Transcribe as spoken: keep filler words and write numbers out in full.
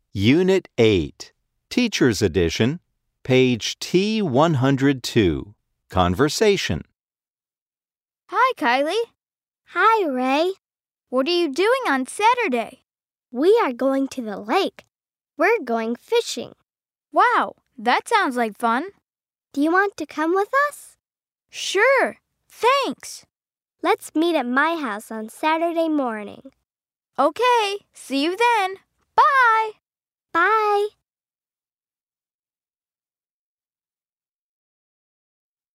Unit eight, Teacher's Edition, page T one hundred two, Conversation. Hi, Kylie. Hi, Ray. What are you doing on Saturday? We are going to the lake. We're going fishing. Wow, that sounds like fun. Do you want to come with us? Sure, thanks. Let's meet at my house on Saturday morning. Okay, see you then. Bye. Bye.